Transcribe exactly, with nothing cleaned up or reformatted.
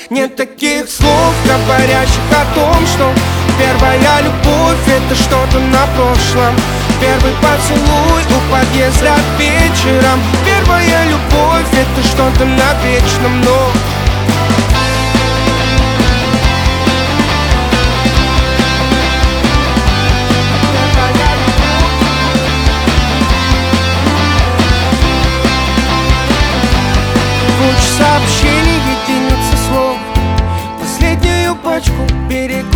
Нет таких слов, говорящих о том, что первая любовь — это что-то на прошлом. Первый поцелуй у подъезда вечером. Первая любовь — это что-то на вечном, но куча сообщений, единицы слов. Последнюю пачку берегу